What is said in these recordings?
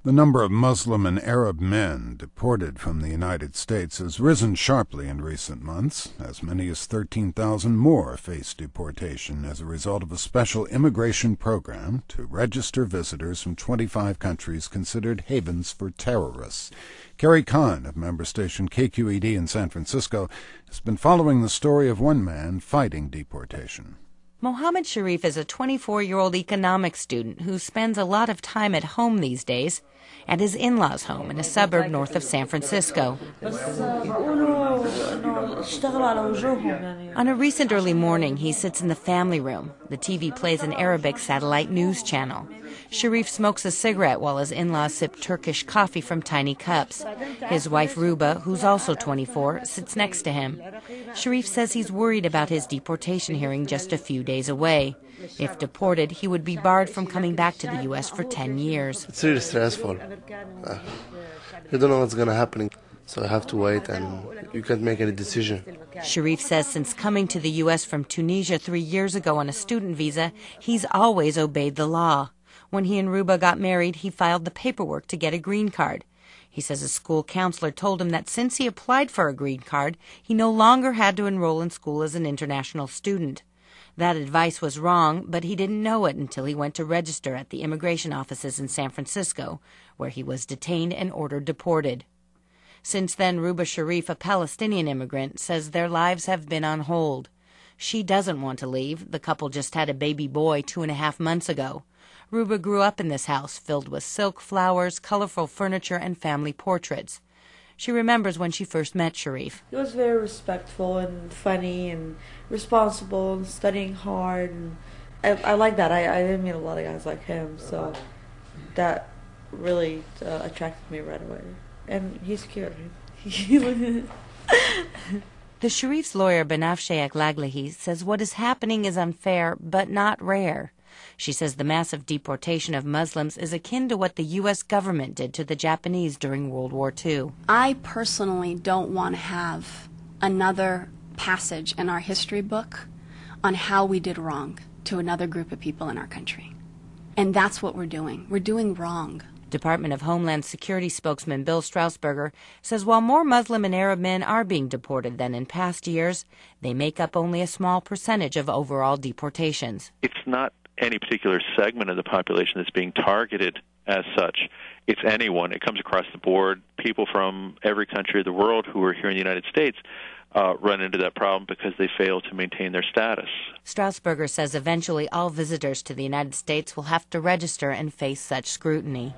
The number of Muslim and Arab men deported from the United States has risen sharply in recent months. As many as 13,000 more face deportation as a result of a special immigration program to register visitors from 25 countries considered havens for terrorists. Carrie Kahn of member station KQED in San Francisco has been following the story of one man fighting deportation. Mohammed Sharif is a 24-year-old economics student who spends a lot of time at home these days, at his in-laws' home in a suburb north of San Francisco. On a recent early morning, he sits in the family room. The TV plays an Arabic satellite news channel. Sharif smokes a cigarette while his in-laws sip Turkish coffee from tiny cups. His wife, Ruba, who's also 24, sits next to him. Sharif says he's worried about his deportation hearing just a few days away. If deported, he would be barred from coming back to the U.S. for 10 years. It's really stressful. You don't know what's going to happen, so I have to wait, and you can't make any decision. Sharif says since coming to the U.S. from Tunisia 3 years ago on a student visa, he's always obeyed the law. When he and Ruba got married, he filed the paperwork to get a green card. He says a school counselor told him that since he applied for a green card, he no longer had to enroll in school as an international student. That advice was wrong, but he didn't know it until he went to register at the immigration offices in San Francisco, where he was detained and ordered deported. Since then, Ruba Sharif, a Palestinian immigrant, says their lives have been on hold. She doesn't want to leave. The couple just had a baby boy 2.5 months ago. Ruba grew up in this house filled with silk flowers, colorful furniture, and family portraits. She remembers when she first met Sharif. He was very respectful and funny and responsible and studying hard. And I like that. I didn't meet a lot of guys like him, so that really attracted me right away. And he's cute. The Sharif's lawyer, Banafsheh Laglahi, says what is happening is unfair but not rare. She says the massive deportation of Muslims is akin to what the U.S. government did to the Japanese during World War II. I personally don't want to have another passage in our history book on how we did wrong to another group of people in our country. And that's what we're doing. We're doing wrong. Department of Homeland Security spokesman Bill Strausberger says while more Muslim and Arab men are being deported than in past years, they make up only a small percentage of overall deportations. It's not any particular segment of the population that's being targeted as such. It's anyone. It comes across the board. People from every country of the world who are here in the United States run into that problem because they fail to maintain their status. Strausberger says eventually all visitors to the United States will have to register and face such scrutiny.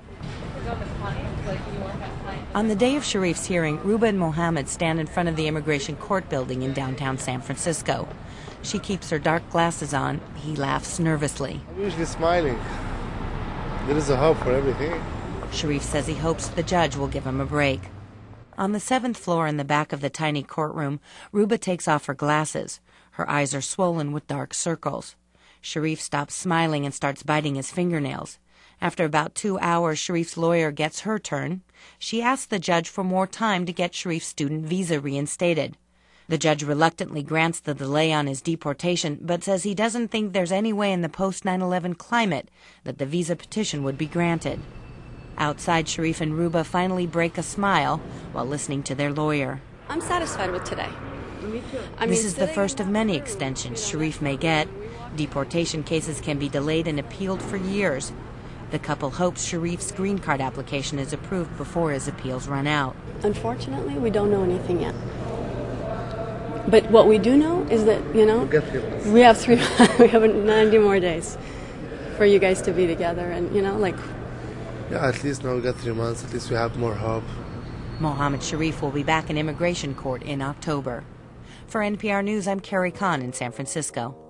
On the day of Sharif's hearing, Ruba and Mohammed stand in front of the immigration court building in downtown San Francisco. She keeps her dark glasses on. He laughs nervously. I'm usually smiling. There is a hope for everything. Sharif says he hopes the judge will give him a break. On the 7th floor in the back of the tiny courtroom, Ruba takes off her glasses. Her eyes are swollen with dark circles. Sharif stops smiling and starts biting his fingernails. After about 2 hours, Sharif's lawyer gets her turn. She asks the judge for more time to get Sharif's student visa reinstated. The judge reluctantly grants the delay on his deportation, but says he doesn't think there's any way in the post-9/11 climate that the visa petition would be granted. Outside, Sharif and Ruba finally break a smile while listening to their lawyer. I'm satisfied with today. Me too. This is the first of many extensions Sharif may get. Deportation cases can be delayed and appealed for years. The couple hopes Sharif's green card application is approved before his appeals run out. Unfortunately, we don't know anything yet. But what we do know is that, we have 90 more days for you guys to be together and, Yeah, at least now we got 3 months. At least we have more hope. Mohammed Sharif will be back in immigration court in October. For NPR News, I'm Carrie Kahn in San Francisco.